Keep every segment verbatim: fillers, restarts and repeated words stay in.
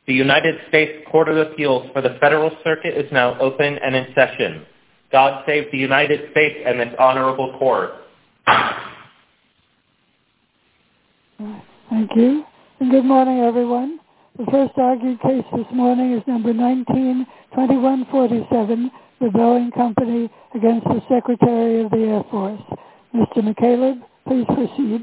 The United States Court of Appeals for the Federal Circuit is now open and in session. God save the United States and this honorable court. Thank you. And good morning, everyone. The first argued case this morning is number nineteen twenty-one forty-seven, the Boeing Company against the Secretary of the Air Force. Mister McCaleb, please proceed.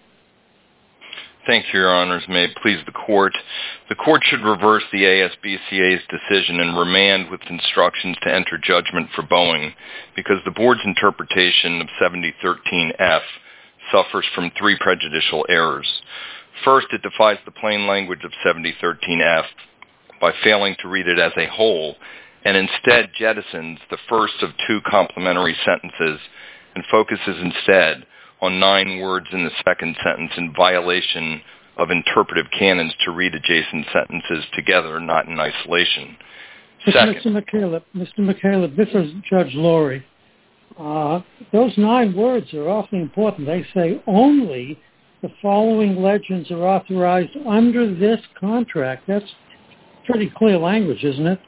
Thank you, Your Honors. May it please the Court. The Court should reverse the A S B C A's decision and remand with instructions to enter judgment for Boeing because the Board's interpretation of seventy thirteen F suffers from three prejudicial errors. First, it defies the plain language of seventy thirteen F by failing to read it as a whole and instead jettisons the first of two complementary sentences and focuses instead on nine words in the second sentence in violation of interpretive canons to read adjacent sentences together, not in isolation. Second, Mister McCaleb, Mister McCaleb, this is Judge Lurie. Uh, those nine words are awfully important. They say only the following legends are authorized under this contract. That's pretty clear language, isn't it?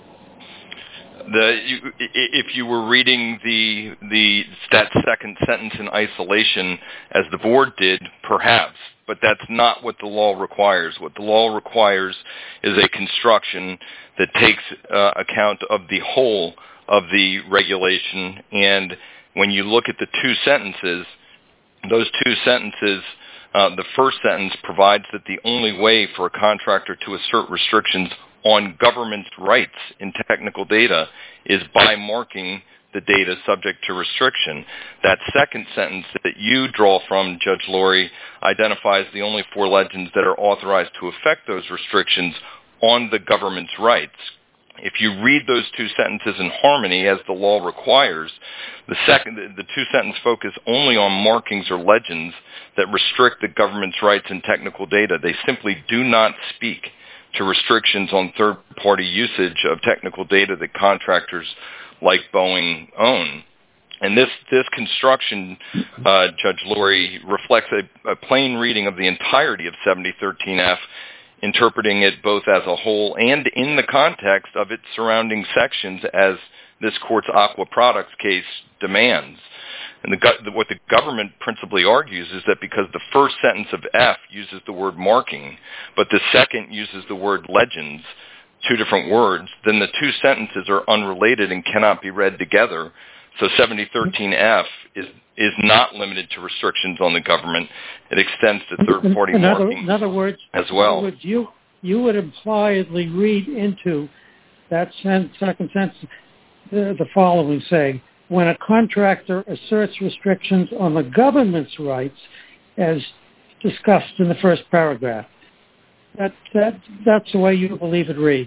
The, you, if you were reading the the that second sentence in isolation, as the Board did, perhaps, but that's not what the law requires. What the law requires is a construction that takes uh, account of the whole of the regulation. And when you look at the two sentences, those two sentences, uh, the first sentence provides that the only way for a contractor to assert restrictions on government rights in technical data is by marking the data subject to restriction. That second sentence that you draw from, Judge Lurie, identifies the only four legends that are authorized to affect those restrictions on the government's rights. If you read those two sentences in harmony, as the law requires, the second, the two sentences focus only on markings or legends that restrict the government's rights in technical data. They simply do not speak to restrictions on third-party usage of technical data that contractors like Boeing own. And this, this construction, uh, Judge Lurie, reflects a, a plain reading of the entirety of seventy thirteen F, interpreting it both as a whole and in the context of its surrounding sections, as this Court's Aqua Products case demands. And the, what the government principally argues is that because the first sentence of F uses the word marking, but the second uses the word legends, two different words, then the two sentences are unrelated and cannot be read together. So seventy thirteen F is is not limited to restrictions on the government. It extends to third-party in other, marking in other words, as well. In other words, you, you would impliedly read into that sen- second sentence the, the following, saying, when a contractor asserts restrictions on the government's rights, as discussed in the first paragraph. That, that, that's the way you believe it reads.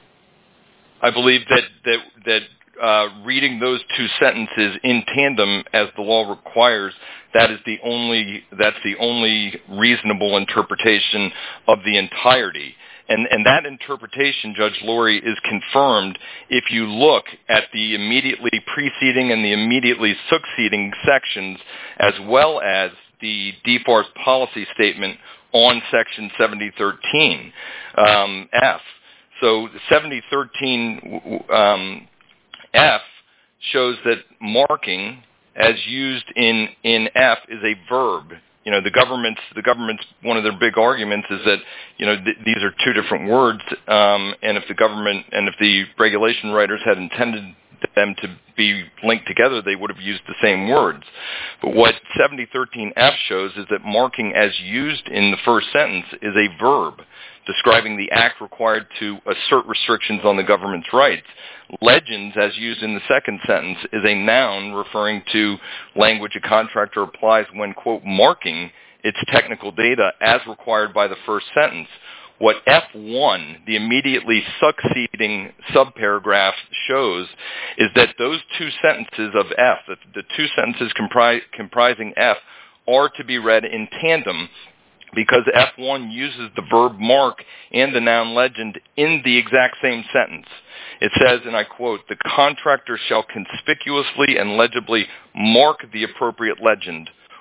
I believe that, that, that uh, reading those two sentences in tandem, as the law requires, that is the only, that's the only reasonable interpretation of the entirety. And, and that interpretation, Judge Lurie, is confirmed if you look at the immediately preceding and the immediately succeeding sections, as well as the D F A R's policy statement on Section seventy thirteen um, F. So seventy thirteen um, F shows that marking, as used in, in F, is a verb. You know, the government's, the government's, one of their big arguments is that, you know, th- these are two different words, um, and if the government, and if the regulation writers had intended them to be linked together, they would have used the same words. But what seventy thirteen F shows is that marking as used in the first sentence is a verb describing the act required to assert restrictions on the government's rights. Legends, as used in the second sentence, is a noun referring to language a contractor applies when, quote, marking its technical data as required by the first sentence. What F one, the immediately succeeding subparagraph, shows is that those two sentences of F, the, the two sentences compri- comprising F, are to be read in tandem because F one uses the verb mark and the noun legend in the exact same sentence. It says, and I quote, "The contractor shall conspicuously and legibly mark the appropriate legend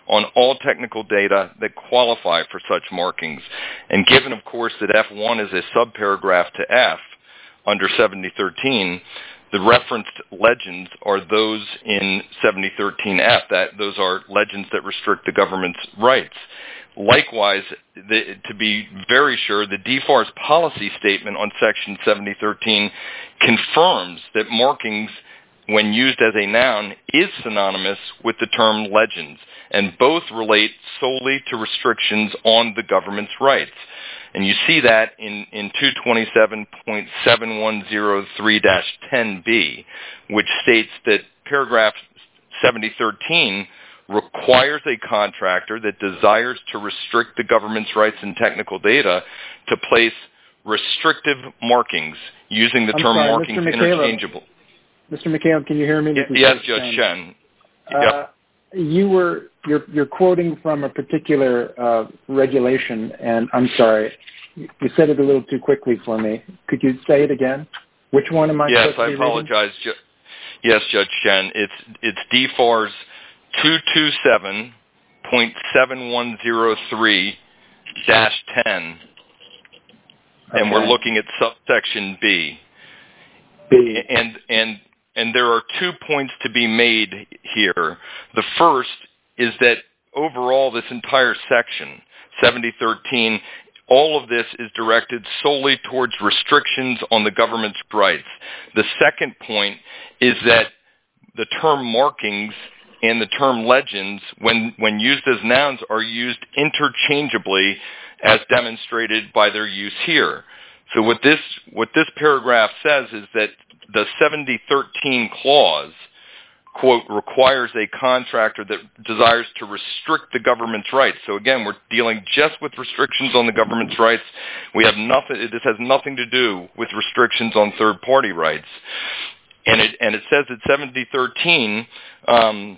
on all technical data that qualify for such markings. And given, of course, that F one is a subparagraph to F under seventy thirteen, the referenced legends are those in seventy thirteen F. That those are legends that restrict the government's rights. Likewise, the, to be very sure, the D FAR's policy statement on Section seventy thirteen confirms that markings, when used as a noun, is synonymous with the term legends, and both relate solely to restrictions on the government's rights. And you see that in, in two twenty-seven point seven one zero three dash ten B, which states that paragraph seventy thirteen requires a contractor that desires to restrict the government's rights in technical data to place restrictive markings using the I'm term sorry, markings Mister McCaleb. interchangeable. Mister McCaleb, can you hear me? Y- yes, Judge Chen. Uh, yep. You were you're you're quoting from a particular uh, regulation, and I'm sorry, you said it a little too quickly for me. Could you say it again? Which one am I? Yes, I apologize. Ju- yes, Judge Chen. It's it's D FAR's two twenty-seven point seven one zero three dash ten, okay. And we're looking at subsection B. B. And and and there are two points to be made here. The first is that overall, this entire section, seventy thirteen, all of this is directed solely towards restrictions on the government's rights. The second point is that the term markings and the term legends, when, when used as nouns, are used interchangeably as demonstrated by their use here. So what this, what this paragraph says is that the seventy thirteen clause, quote, requires a contractor that desires to restrict the government's rights. So again, we're dealing just with restrictions on the government's rights. We have nothing, this has nothing to do with restrictions on third-party rights. And it, and it says at seventy thirteen, um,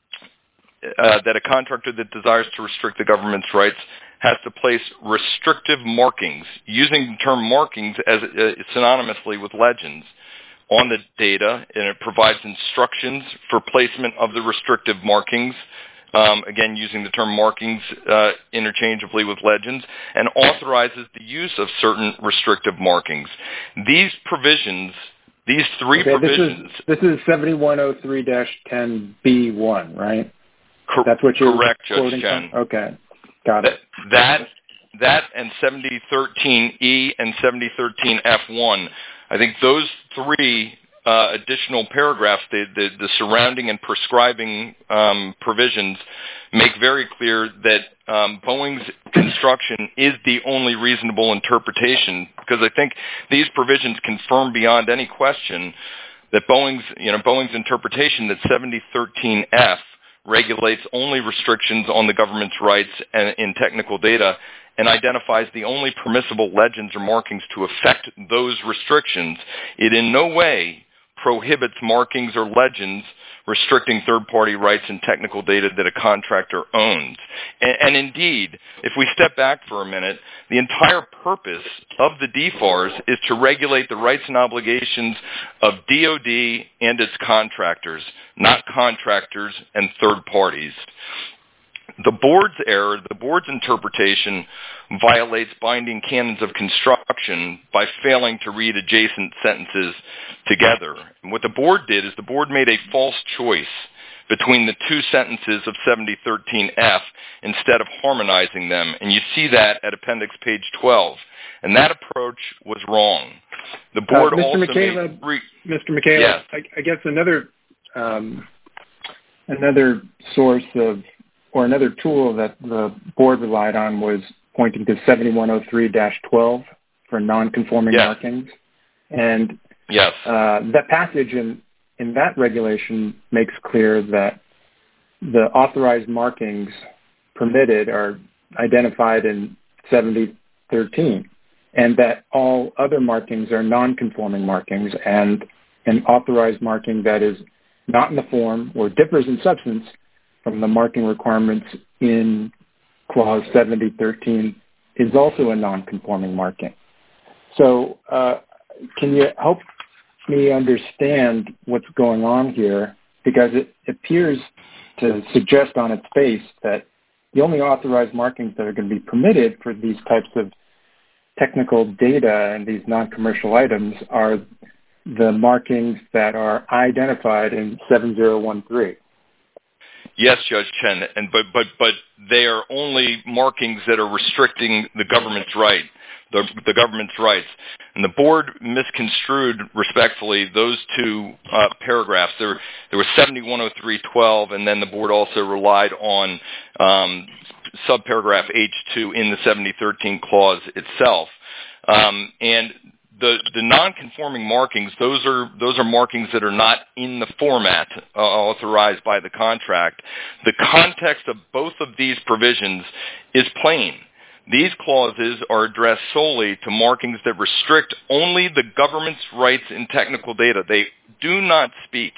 uh, that a contractor that desires to restrict the government's rights has to place restrictive markings, using the term markings as uh, synonymously with legends, on the data, and it provides instructions for placement of the restrictive markings, um, again, using the term markings uh, interchangeably with legends, and authorizes the use of certain restrictive markings. These provisions, these three okay, provisions... This is, this is seventy-one oh three dash ten B one, right? Cor- That's what you're correct, quoting Judge Chen. from? Okay, got it. That, that, that and seventy thirteen E and seventy thirteen F one, I think those three uh, additional paragraphs, the, the, the surrounding and prescribing um, provisions, make very clear that um, Boeing's construction is the only reasonable interpretation, because I think these provisions confirm beyond any question that Boeing's, you know, Boeing's interpretation that seventy thirteen F regulates only restrictions on the government's rights and in technical data, and identifies the only permissible legends or markings to affect those restrictions. It in no way prohibits markings or legends restricting third-party rights and technical data that a contractor owns. And, and indeed, if we step back for a minute, the entire purpose of the D FARS is to regulate the rights and obligations of D O D and its contractors, not contractors and third parties. The board's error, the board's interpretation, violates binding canons of construction by failing to read adjacent sentences together. And what the board did is the board made a false choice between the two sentences of seventy thirteen F instead of harmonizing them. And you see that at appendix page twelve. And that approach was wrong. The board uh, Mister also McCaleb, made... Re- Mister McCaleb, yes. I, I guess another um, another source of or another tool that the board relied on was pointing to seventy-one oh three dash twelve for non-conforming yes. markings. And yes. uh, that passage in, in that regulation makes clear that the authorized markings permitted are identified in seventy thirteen, and that all other markings are non-conforming markings, and an authorized marking that is not in the form or differs in substance from the marking requirements in clause seventy thirteen is also a non-conforming marking. So uh, can you help me understand what's going on here? Because it appears to suggest on its face that the only authorized markings that are going to be permitted for these types of technical data and these non-commercial items are the markings that are identified in seven zero one three. Yes, Judge Chen, and but but but they are only markings that are restricting the government's right, the the government's rights, and the board misconstrued respectfully those two uh, paragraphs. There there was seventy-one oh three twelve, and then the board also relied on um, subparagraph H two in the seventy thirteen clause itself, um, and The, the non-conforming markings, those are those are markings that are not in the format uh, authorized by the contract. The context of both of these provisions is plain. These clauses are addressed solely to markings that restrict only the government's rights in technical data. They do not speak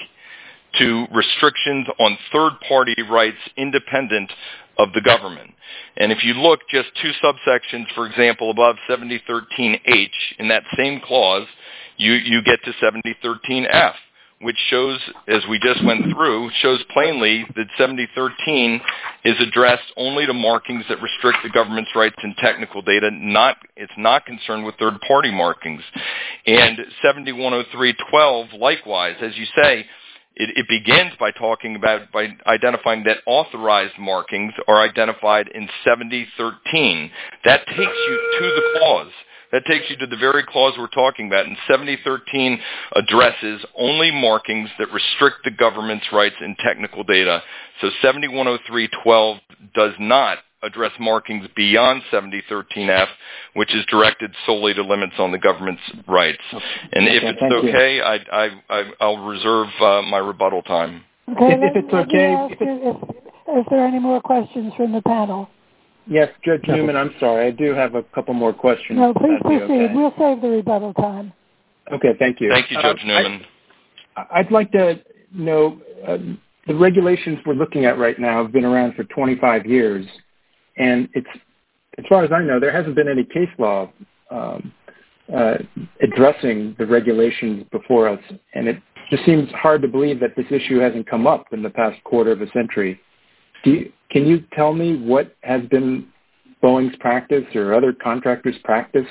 to restrictions on third-party rights independent of the government. And if you look just two subsections, for example, above seventy thirteen H, in that same clause, you, you get to seventy thirteen F, which shows, as we just went through, shows plainly that seventy thirteen is addressed only to markings that restrict the government's rights in technical data. Not, it's not concerned with third-party markings. And seventy-one oh three twelve, likewise, as you say, It, it begins by talking about, by identifying that authorized markings are identified in seventy thirteen. That takes you to the clause. That takes you to the very clause we're talking about. And seventy thirteen addresses only markings that restrict the government's rights in technical data. So seventy-one oh three twelve does not address markings beyond seventy thirteen F, which is directed solely to limits on the government's rights. And if okay, it's okay, I, I, I, I'll reserve uh, my rebuttal time. Okay, if, let, if it's let okay. me ask you if, if there are any more questions from the panel. Yes, Judge Newman, I'm sorry. I do have a couple more questions. No, please That'd be proceed. okay. We'll save the rebuttal time. Okay, thank you. Thank you, Judge uh, Newman. I, I'd like to know, uh, the regulations we're looking at right now have been around for twenty-five years. And it's, as far as I know, there hasn't been any case law um, uh, addressing the regulations before us. And it just seems hard to believe that this issue hasn't come up in the past quarter of a century. Do you, can you tell me what has been Boeing's practice or other contractors' practice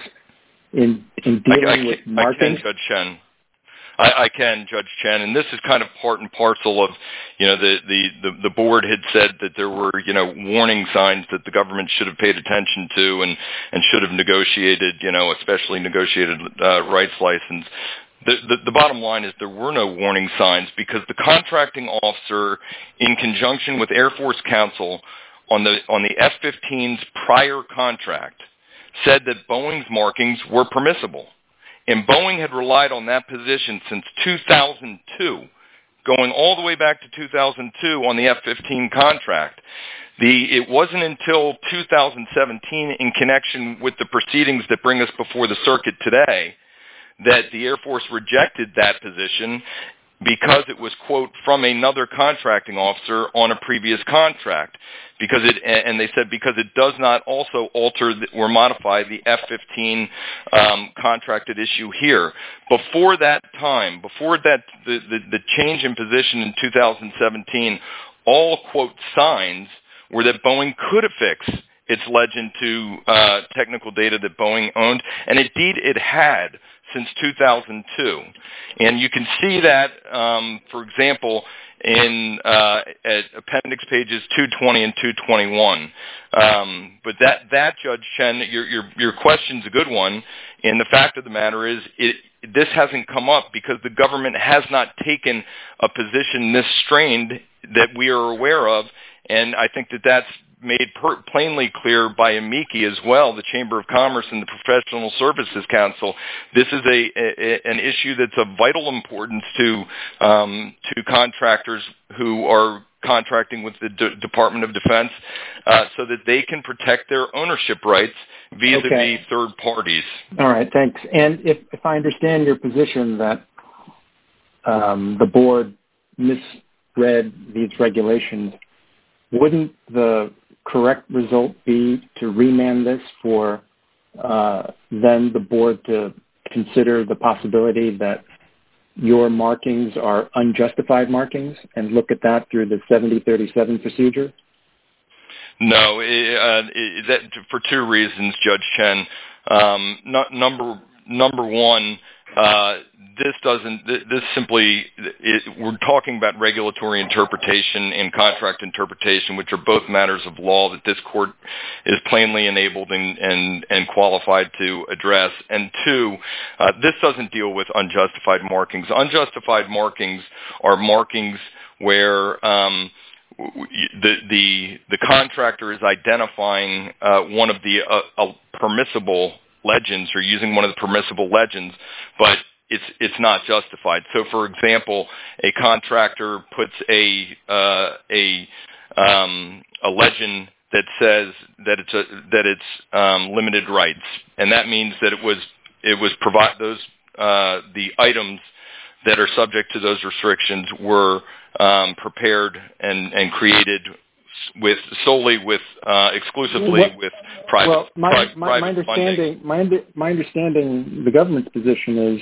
in, in dealing I, I with can, markings? I can, Judge Chen. I, I can, Judge Chen, and this is kind of part and parcel of, you know, the, the, the, the board had said that there were, you know, warning signs that the government should have paid attention to and, and should have negotiated, you know, especially negotiated uh, rights license. The, the, the bottom line is there were no warning signs because the contracting officer, in conjunction with Air Force Counsel on the on the F fifteen's prior contract, said that Boeing's markings were permissible. And Boeing had relied on that position since two thousand two, going all the way back to two thousand two on the F fifteen contract. The, it wasn't until two thousand seventeen, in connection with the proceedings that bring us before the circuit today, that the Air Force rejected that position because it was, quote, from another contracting officer on a previous contract. Because it, and they said because it does not also alter or modify the F fifteen um, contracted issue here. Before that time, before that the, the, the change in position in two thousand seventeen, all, quote, signs were that Boeing could affix its legend to uh, technical data that Boeing owned, and indeed it had since two thousand two. And you can see that, um, for example, in uh, at appendix pages two twenty and two twenty-one. Um, but that, that Judge Chen, your, your, your question's a good one, and the fact of the matter is it, this hasn't come up because the government has not taken a position this strained that we are aware of, and I think that that's made per- plainly clear by amici as well, the Chamber of Commerce and the Professional Services Council. This is a, a an issue that's of vital importance to um, to contractors who are contracting with the D- Department of Defense, uh, so that they can protect their ownership rights vis-a-vis Okay. third parties. All right, thanks. And if, if I understand your position that um, the board misread these regulations, wouldn't the correct result be to remand this for uh, then the board to consider the possibility that your markings are unjustified markings and look at that through the seventy thirty-seven procedure? No, it, uh, it, that, for two reasons, Judge Chen. Um, no, number number one, uh, this doesn't. This simply. It, we're talking about regulatory interpretation and contract interpretation, which are both matters of law that this court is plainly enabled and and, and qualified to address. And two, uh, this doesn't deal with unjustified markings. Unjustified markings are markings where um, the the the contractor is identifying uh, one of the uh, uh, permissible legends or using one of the permissible legends, but it's it's not justified. So, for example, a contractor puts a uh, a um, a legend that says that it's a, that it's um, limited rights, and that means that it was it was provide those uh, the items that are subject to those restrictions were um, prepared and, and created with solely with uh, exclusively well, with private. Well, my, private, my, private my understanding, funding. my, under, my understanding, the government's position is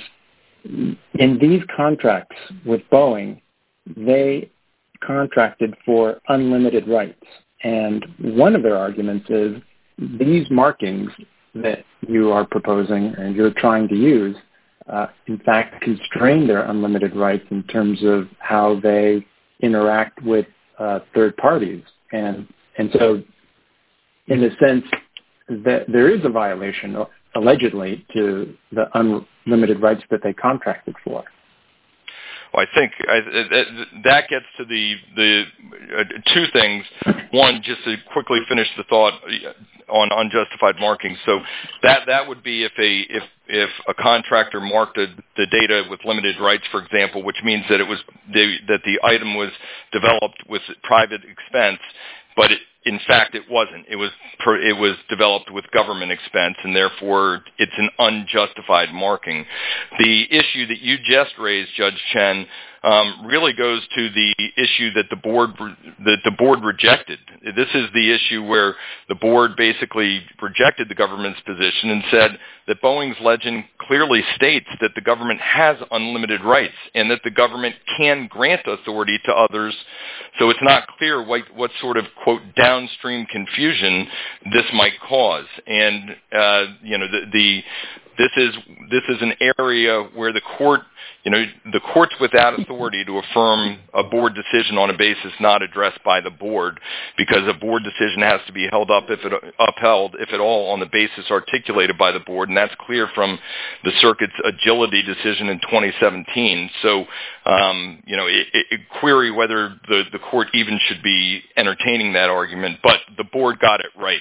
in these contracts with Boeing, they contracted for unlimited rights, and one of their arguments is these markings that you are proposing and you're trying to use, uh, in fact, constrain their unlimited rights in terms of how they interact with uh, third parties. And and so, in a sense, that there is a violation, allegedly, to the unlimited rights that they contracted for. Well, I think I, that gets to the the uh, two things. One, just to quickly finish the thought on unjustified markings. So that that would be if a if if a contractor marked a, the data with limited rights, for example, which means that it was the, that the item was developed with private expense, but it, in fact it wasn't. It was it was developed with government expense, and therefore it's an unjustified marking. The issue that you just raised, Judge Chen, um, really goes to the issue that the board that the board rejected. This is the issue where the board basically rejected the government's position and said that Boeing's legend clearly states that the government has unlimited rights and that the government can grant authority to others. So it's not clear what, what sort of, quote, downstream confusion this might cause. And, uh, you know, the, the this is this is an area where the court, you know, the court's without authority to affirm a board decision on a basis not addressed by the board, because a board decision has to be held up if it upheld, if at all, on the basis articulated by the board, and that's clear from the circuit's agility decision in twenty seventeen. So, um, you know, it, it, query whether the, the court even should be entertaining that argument, but the board got it right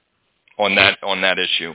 on that on that issue.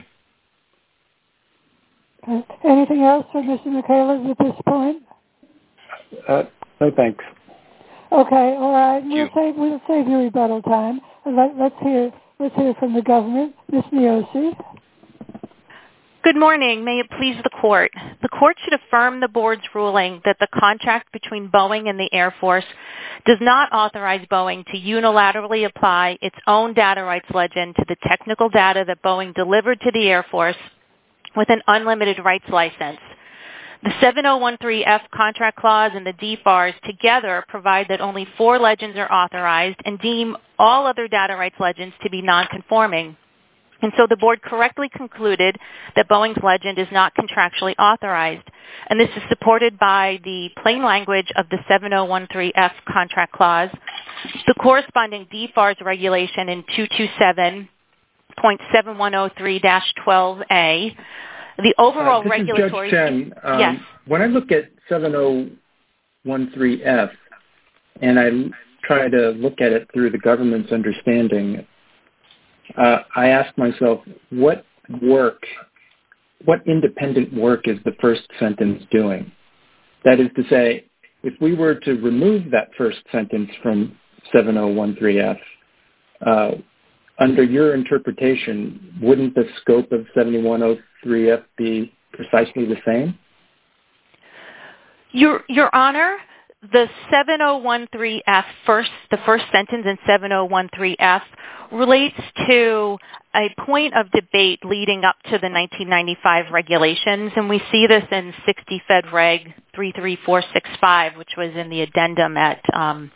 Uh, anything else for Mister Michaelis at this point? Uh, no, thanks. Okay, all right. We'll save we'll save you rebuttal time. Let, let's hear let's hear from the government, Miz Niosi. Good morning. May it please the court. The court should affirm the board's ruling that the contract between Boeing and the Air Force does not authorize Boeing to unilaterally apply its own data rights legend to the technical data that Boeing delivered to the Air Force with an unlimited rights license. The seven oh one three F contract clause and the D F A Rs together provide that only four legends are authorized and deem all other data rights legends to be non-conforming. And so the board correctly concluded that Boeing's legend is not contractually authorized. And this is supported by the plain language of the seven oh one three F contract clause, the corresponding D F A Rs regulation in two twenty-seven point seven one oh three dash twelve A, the overall uh, this regulatory... Is Judge Chen. Um, yes. When I look at seven oh one three F and I try to look at it through the government's understanding, uh, I ask myself, what work, what independent work is the first sentence doing? That is to say, if we were to remove that first sentence from seven oh one three F, uh, under your interpretation, wouldn't the scope of seventy-one oh three F be precisely the same? Your, Your Honor, the seven oh one three F first, the first sentence in seven oh one three F relates to a point of debate leading up to the nineteen ninety-five regulations, and we see this in sixty Fed Reg three three four six five, which was in the addendum at um,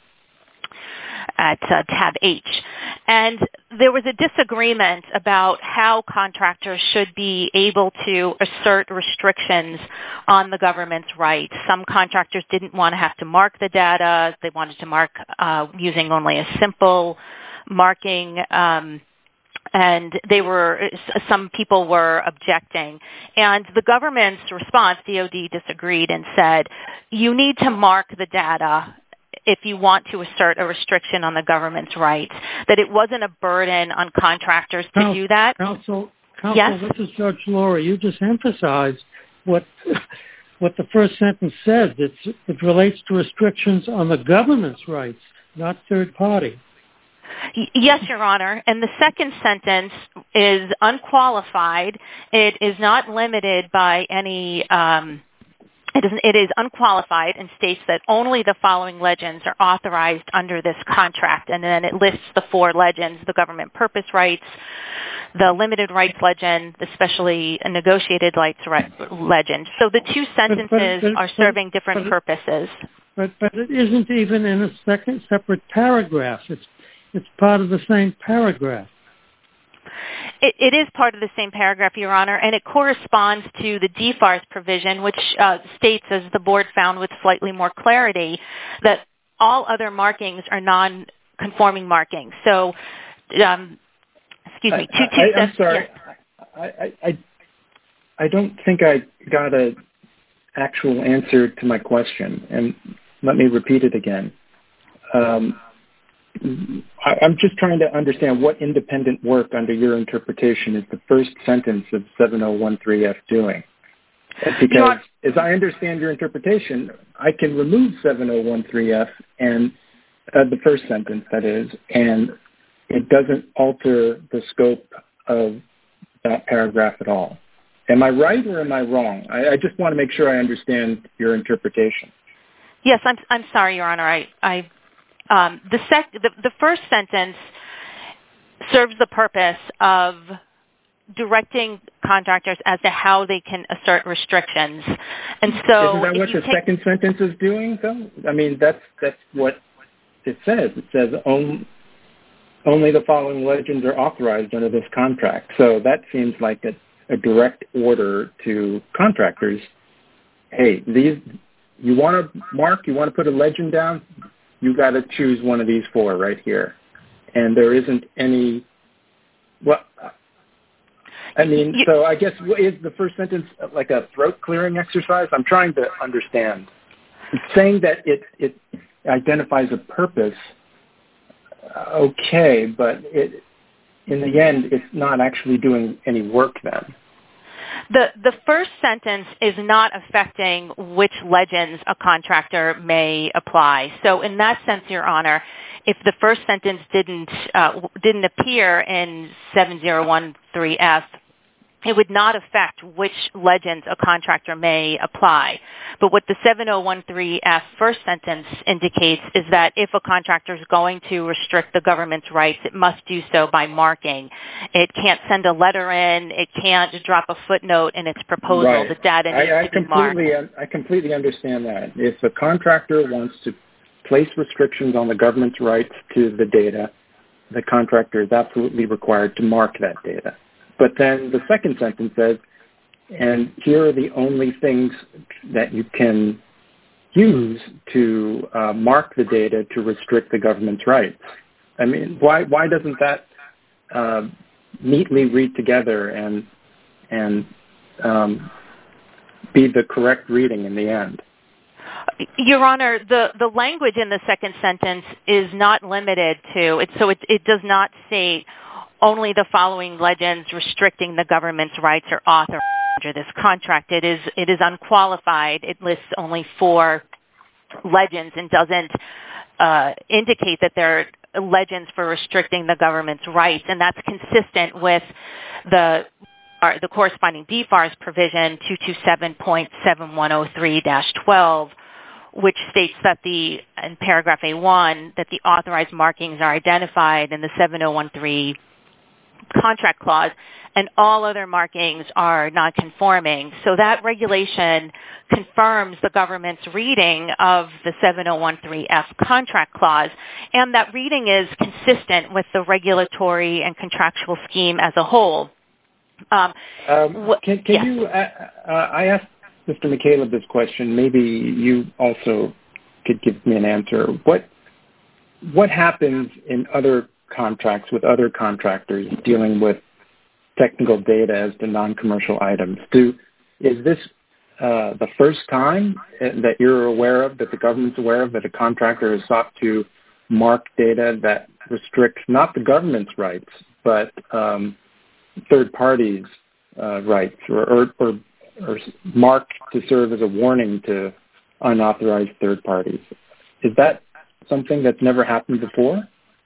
at uh, tab H. And there was a disagreement about how contractors should be able to assert restrictions on the government's rights. Some contractors didn't want to have to mark the data. They wanted to mark uh, using only a simple marking, um, and they were some people were objecting. And the government's response, D O D disagreed and said, you need to mark the data if you want to assert a restriction on the government's rights, that it wasn't a burden on contractors to Counsel, do that. Counsel, Counsel, yes? This is Judge Laurie. You just emphasized what what the first sentence says. It's, it relates to restrictions on the government's rights, not third party. Yes, Your Honor. And the second sentence is unqualified. It is not limited by any... Um, It is, it is unqualified and states that only the following legends are authorized under this contract. And then it lists the four legends, the government purpose rights, the limited rights legend, the specially negotiated rights legend. So the two sentences but, but, but, are serving different but, purposes. But, but it isn't even in a second separate paragraph. It's, it's part of the same paragraph. It, it is part of the same paragraph, Your Honor, and it corresponds to the D FARS provision, which uh, states, as the board found with slightly more clarity, that all other markings are non-conforming markings. So, um, excuse me. I, two, two, I, I'm sorry. Yeah. I, I, I don't think I got an actual answer to my question, and let me repeat it again. Um, I'm just trying to understand what independent work under your interpretation is the first sentence of seven oh one three F doing. Because as I understand your interpretation, I can remove seven oh one three F and uh, the first sentence, that is, and it doesn't alter the scope of that paragraph at all. Am I right or am I wrong? I, I just want to make sure I understand your interpretation. Yes, I'm, I'm sorry, Your Honor. I... I... Um, the, sec- the, the first sentence serves the purpose of directing contractors as to how they can assert restrictions. And so, isn't that what the take... second sentence is doing, though? I mean, that's that's what it says. It says only, only the following legends are authorized under this contract. So that seems like a, a direct order to contractors. Hey, these you want to mark, you want to put a legend down, you got to choose one of these four right here. And there isn't any, well, I mean, you, so I guess is the first sentence like a throat-clearing exercise? I'm trying to understand. It's saying that it, it identifies a purpose, okay, but it, in the end, it's not actually doing any work then. The the first sentence is not affecting which legends a contractor may apply. So in that sense, Your Honor, if the first sentence didn't uh, didn't appear in seven oh one three F, it would not affect which legends a contractor may apply. But what the seven oh one three F first sentence indicates is that if a contractor is going to restrict the government's rights, it must do so by marking. It can't send a letter in. It can't drop a footnote in its proposal. Right. The data needs I, I to be marked. I completely understand that. If a contractor wants to place restrictions on the government's rights to the data, the contractor is absolutely required to mark that data. But then the second sentence says, and here are the only things that you can use to uh, mark the data to restrict the government's rights. I mean, why why doesn't that uh, neatly read together and and um, be the correct reading in the end? Your Honor, the, the language in the second sentence is not limited to it, so it, it does not say only the following legends restricting the government's rights are authorized under this contract. It is it is unqualified. It lists only four legends and doesn't uh, indicate that there are legends for restricting the government's rights, and that's consistent with the uh, the corresponding D FARS provision two twenty-seven point seven one oh three dash twelve, which states that the, in paragraph A one, that the authorized markings are identified in the seven oh one three contract clause, and all other markings are non-conforming. So that regulation confirms the government's reading of the seven oh one three F contract clause, and that reading is consistent with the regulatory and contractual scheme as a whole. Um, um, can can yes. you, uh, uh, I asked Mister McCaleb this question. Maybe you also could give me an answer. What what happens in other contracts with other contractors dealing with technical data as to non-commercial items? Do is this uh, the first time that you're aware of, that the government's aware of, that a contractor has sought to mark data that restricts not the government's rights, but um, third parties' uh, rights, or, or, or, or marked to serve as a warning to unauthorized third parties? Is that something that's never happened before?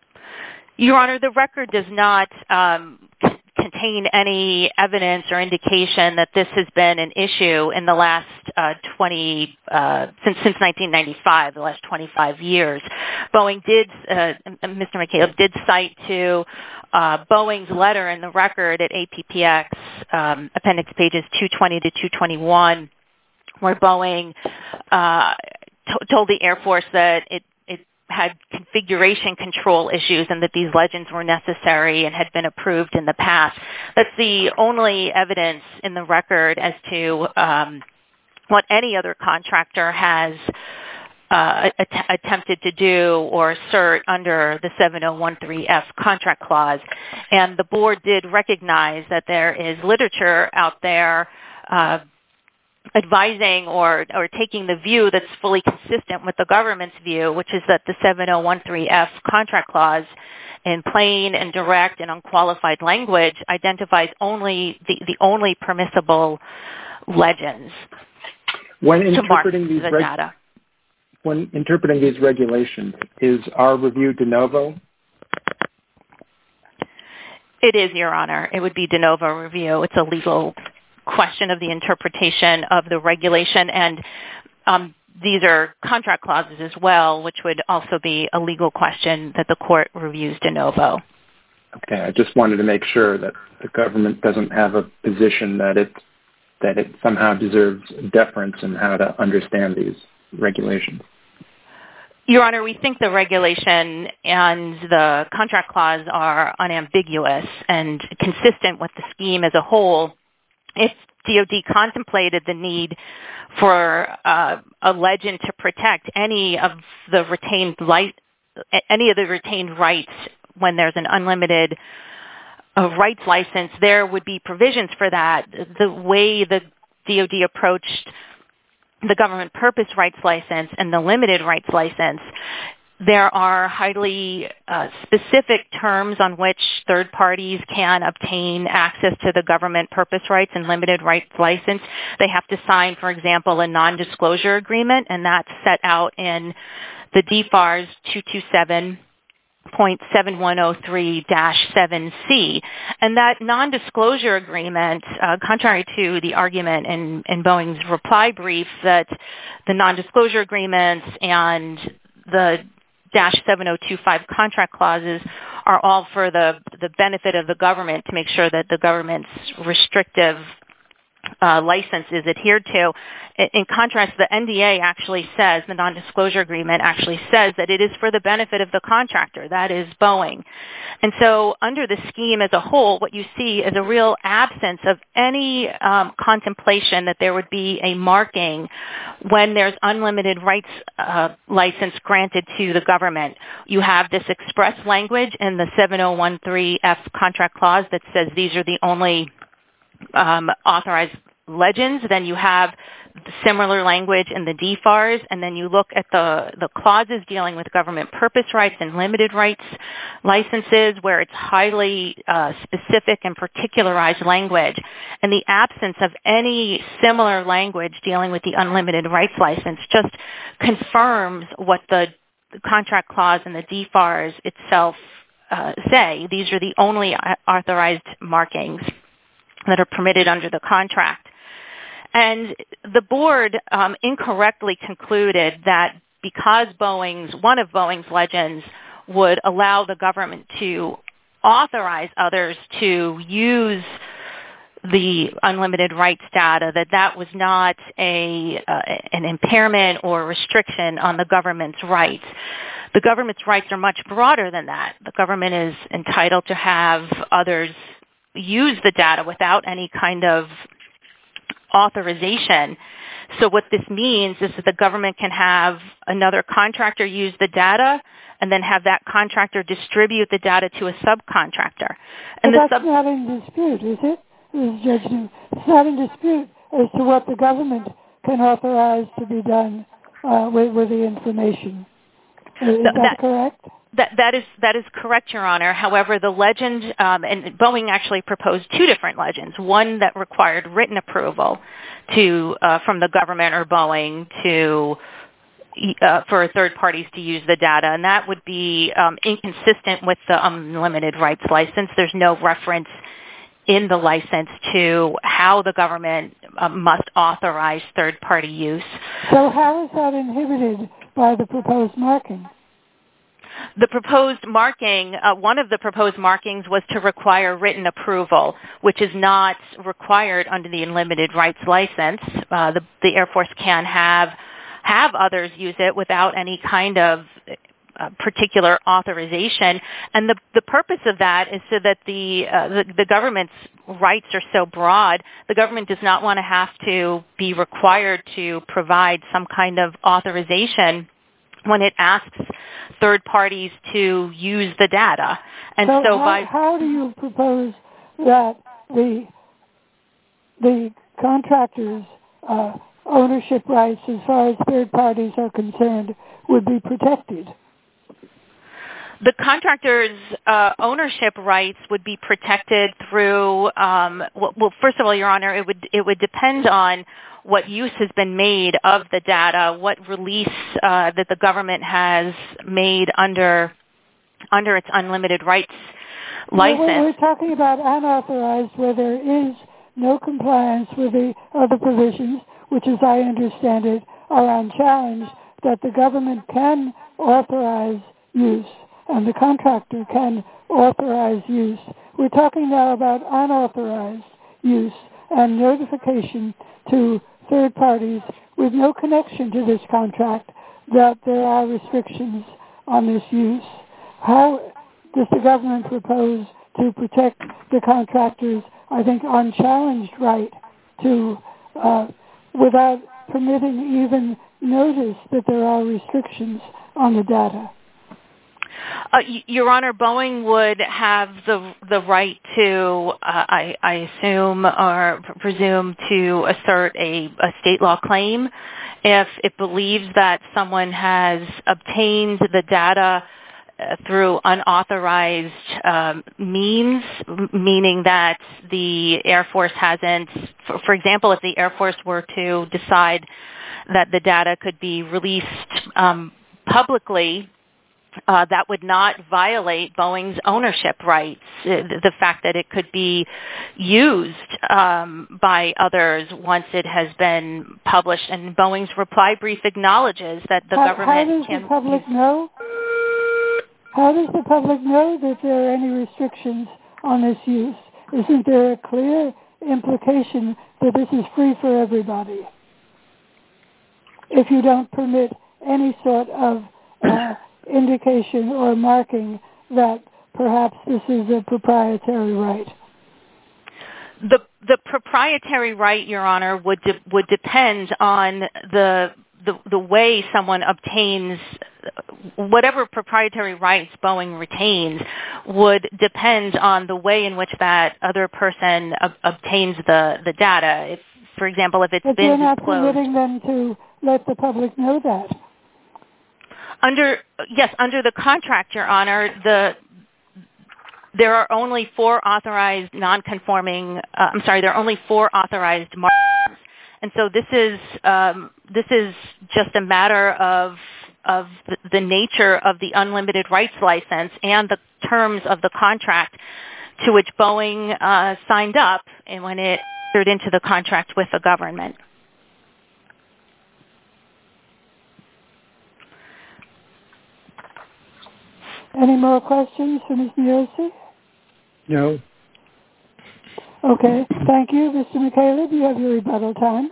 Your Honor, the record does not um, c- contain any evidence or indication that this has been an issue in the last uh, twenty uh, since since nineteen ninety-five, the last twenty-five years. Boeing did, uh, Mister McCaleb did cite to uh, Boeing's letter in the record at A P P X um, appendix pages two twenty to two twenty-one, where Boeing uh, t- told the Air Force that it had configuration control issues and that these legends were necessary and had been approved in the past. That's the only evidence in the record as to um, what any other contractor has uh, att- attempted to do or assert under the seven oh one three F contract clause. And the board did recognize that there is literature out there uh, advising or, or taking the view that's fully consistent with the government's view, which is that the seven oh one three F contract clause in plain and direct and unqualified language identifies only the, the only permissible legends. When interpreting these the reg- data. When interpreting these regulations, is our review de novo? It is, Your Honor. It would be de novo review. It's a legal question of the interpretation of the regulation, and um, these are contract clauses as well, which would also be a legal question that the court reviews de novo. Okay, I just wanted to make sure that the government doesn't have a position that it that it somehow deserves deference in how to understand these regulations. Your Honor, we think the regulation and the contract clause are unambiguous and consistent with the scheme as a whole. If D O D contemplated the need for uh, a legend to protect any of the retained light, any of the retained rights when there's an unlimited uh, rights license, there would be provisions for that. The way the D O D approached the government purpose rights license and the limited rights license, there are highly uh, specific terms on which third parties can obtain access to the government purpose rights and limited rights license. They have to sign, for example, a non-disclosure agreement, and that's set out in the D FARS two twenty-seven point seven one oh three dash seven C. And that non-disclosure agreement, uh, contrary to the argument in, in Boeing's reply brief that the non-disclosure agreements and the dash seven oh two five contract clauses are all for the, the benefit of the government to make sure that the government's restrictive uh, license is adhered to. In contrast, the N D A actually says, the non-disclosure agreement actually says that it is for the benefit of the contractor, that is Boeing. And so under the scheme as a whole, what you see is a real absence of any um, contemplation that there would be a marking when there's unlimited rights uh, license granted to the government. You have this express language in the seven oh one three F contract clause that says these are the only um, authorized legends. Then you have similar language in the D FARS, and then you look at the, the clauses dealing with government purpose rights and limited rights licenses where it's highly uh, specific and particularized language. And the absence of any similar language dealing with the unlimited rights license just confirms what the contract clause and the D FARS itself uh, say. These are the only authorized markings that are permitted under the contract. And the board um, incorrectly concluded that because Boeing's, one of Boeing's legends would allow the government to authorize others to use the unlimited rights data, that that was not a uh, an impairment or restriction on the government's rights. The government's rights are much broader than that. The government is entitled to have others use the data without any kind of authorization. So what this means is that the government can have another contractor use the data and then have that contractor distribute the data to a subcontractor. And but the that's sub- not in dispute, is it? It's not in dispute as to what the government can authorize to be done uh, with, with the information. Is that, that correct? That, that is that is correct, Your Honor. However, the legend, um, and Boeing actually proposed two different legends, one that required written approval to uh, from the government or Boeing to uh, for third parties to use the data, and that would be um, inconsistent with the unlimited rights license. There's no reference in the license to how the government uh, must authorize third-party use. So how is that inhibited by the proposed marking? The proposed marking, uh, one of the proposed markings was to require written approval, which is not required under the unlimited rights license. Uh, the, the Air Force can have have others use it without any kind of uh, particular authorization. And the, the purpose of that is so that the, uh, the the government's rights are so broad, the government does not want to have to be required to provide some kind of authorization when it asks third parties to use the data. And so, so how, by how do you propose that the the contractors' uh, ownership rights as far as third parties are concerned would be protected? The contractors' uh, ownership rights would be protected through, um, well, well, first of all, Your Honor, it would it would depend on what use has been made of the data, what release uh, that the government has made under under its unlimited rights license. Well, we're talking about unauthorized, where there is no compliance with the other provisions, which, as I understand it, are unchallenged, that the government can authorize use and the contractor can authorize use. We're talking now about unauthorized use and notification to third parties with no connection to this contract that there are restrictions on this use. How does the government propose to protect the contractors, I think, unchallenged right to, uh, without permitting even notice that there are restrictions on the data? Uh, Your Honor, Boeing would have the the right to, uh, I, I assume or presume, to assert a, a state law claim if it believes that someone has obtained the data uh, through unauthorized um, means, meaning that the Air Force hasn't, for, for example, if the Air Force were to decide that the data could be released um, publicly, Uh, that would not violate Boeing's ownership rights. Uh, the fact that it could be used um, by others once it has been published, and Boeing's reply brief acknowledges that the how, government how does can the public use- know? How does the public know that there are any restrictions on this use? Isn't there a clear implication that this is free for everybody if you don't permit any sort of uh, indication or marking that perhaps this is a proprietary right? The the proprietary right, Your Honor, would de- would depend on the, the the way someone obtains whatever proprietary rights Boeing retains would depend on the way in which that other person ob- obtains the, the data. If, for example, if it's but been you're not disclosed, permitting them to let the public know that. Under yes, under the contract, Your Honor, the there are only four authorized non-conforming. Uh, I'm sorry, there are only four authorized markings, and so this is um, this is just a matter of of the, the nature of the unlimited rights license and the terms of the contract to which Boeing uh, signed up, and when it into the contract with the government. Any more questions for Miz Miosi? No. Okay. Thank you. Mister McCaleb, you have your rebuttal time.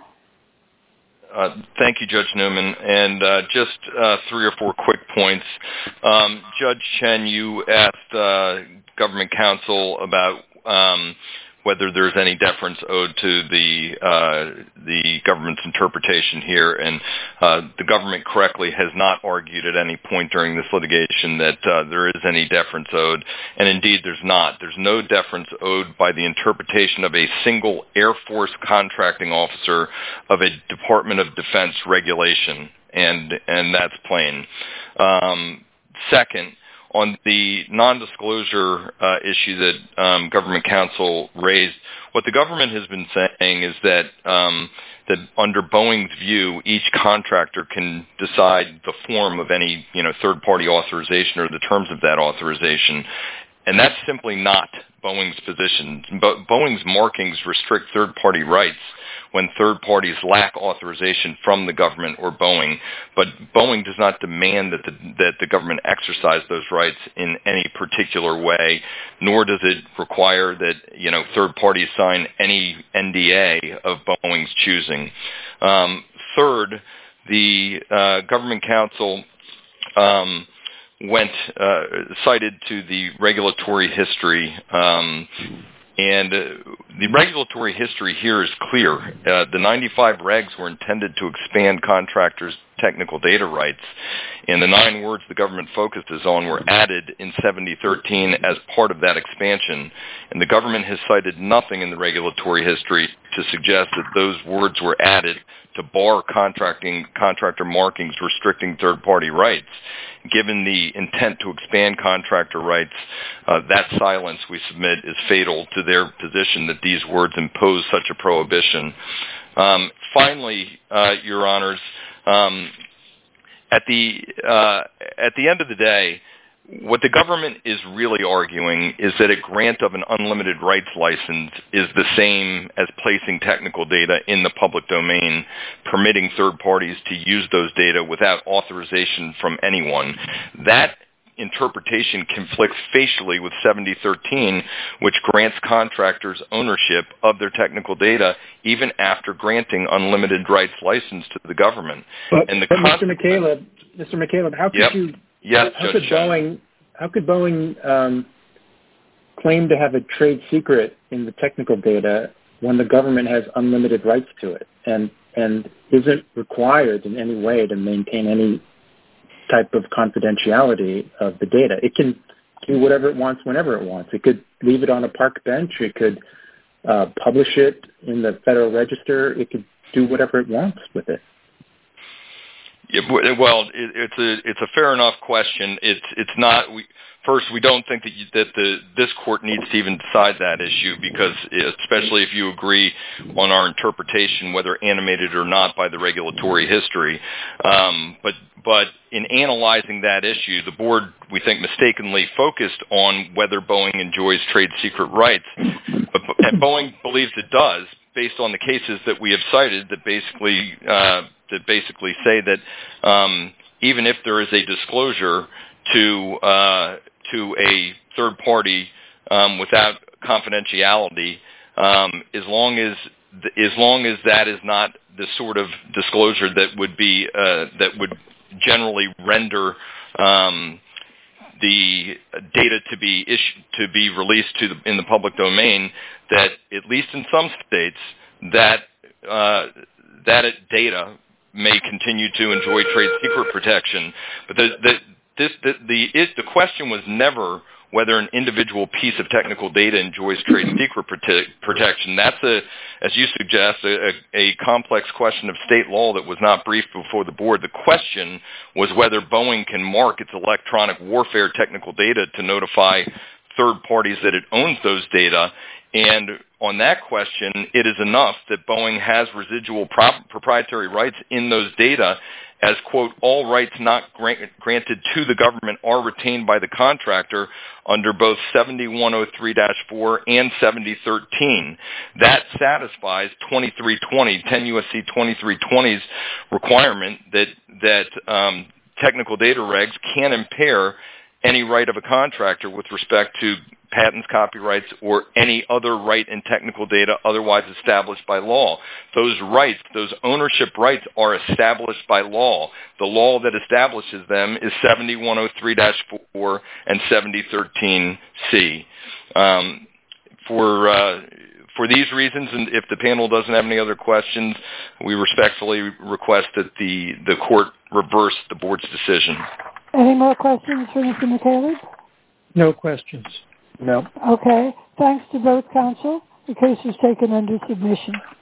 Uh, thank you, Judge Newman. And uh, just uh, three or four quick points. Um, Judge Chen, you asked uh, government counsel about um, whether there's any deference owed to the uh, the government's interpretation here, and uh, the government correctly has not argued at any point during this litigation that uh, there is any deference owed, and indeed there's not. There's no deference owed by the interpretation of a single Air Force contracting officer of a Department of Defense regulation, and and that's plain. Um, second, on the nondisclosure uh, issue that um, government counsel raised, what the government has been saying is that um, that under Boeing's view, each contractor can decide the form of any you know third-party authorization or the terms of that authorization, and that's simply not Boeing's position. Bo- Boeing's markings restrict third-party rights when third parties lack authorization from the government or Boeing, but Boeing does not demand that the, that the government exercise those rights in any particular way, nor does it require that you know third parties sign any N D A of Boeing's choosing. Um, third, the uh, government counsel um, went uh, cited to the regulatory history. Um, And uh, the regulatory history here is clear. Uh, the ninety-five regs were intended to expand contractors' technical data rights, and the nine words the government focuses on were added in seventy thirteen as part of that expansion. And the government has cited nothing in the regulatory history to suggest that those words were added to bar contracting contractor markings restricting third-party rights. Given the intent to expand contractor rights, uh, that silence we submit is fatal to their position that these words impose such a prohibition. Um, finally, uh, Your Honors, um, at the uh, at the end of the day, what the government is really arguing is that a grant of an unlimited rights license is the same as placing technical data in the public domain, permitting third parties to use those data without authorization from anyone. That interpretation conflicts facially with seventy thirteen, which grants contractors ownership of their technical data even after granting unlimited rights license to the government. But, and the but con- Mister McCaleb, Mister McCaleb, how could yep. you? Yes, how Judge could Boeing? How could Boeing um, claim to have a trade secret in the technical data when the government has unlimited rights to it and and isn't required in any way to maintain any type of confidentiality of the data? It can do whatever it wants whenever it wants. It could leave it on a park bench. It could uh, publish it in the Federal Register. It could do whatever it wants with it. Yeah, well, it, it's a it's a fair enough question. It's it's not. We, first, we don't think that you, that the this court needs to even decide that issue because, especially if you agree on our interpretation, whether animated or not by the regulatory history. Um, but but in analyzing that issue, the board, we think, mistakenly focused on whether Boeing enjoys trade secret rights. But and Boeing believes it does, based on the cases that we have cited that basically uh, that basically say that um, even if there is a disclosure to uh, to a third party um, without confidentiality, um, as long as as long as that is not the sort of disclosure that would be uh, that would generally render um, the data to be issued, to be released to the, in the public domain, that at least in some states that uh, that data may continue to enjoy trade secret protection. But the the this the the, it, the question was never whether an individual piece of technical data enjoys trade secret prote- protection. That's a, as you suggest, a, a complex question of state law that was not briefed before the board. The question was whether Boeing can mark its electronic warfare technical data to notify third parties that it owns those data. And on that question, it is enough that Boeing has residual prop- proprietary rights in those data, as, quote, all rights not grant, granted to the government are retained by the contractor under both seventy-one oh three dash four and seventy thirteen. That satisfies twenty-three twenty, ten U S C twenty-three twenty's requirement that, that um, technical data regs can impair any right of a contractor with respect to patents, copyrights, or any other right in technical data otherwise established by law. Those rights, those ownership rights are established by law. The law that establishes them is seventy-one oh three dash four and seventy thirteen C. Um, for uh, for these reasons, and if the panel doesn't have any other questions, we respectfully request that the, the court reverse the board's decision. Any more questions for Mister McCaleb? No questions. No. Okay. Thanks to both counsel. The case is taken under submission.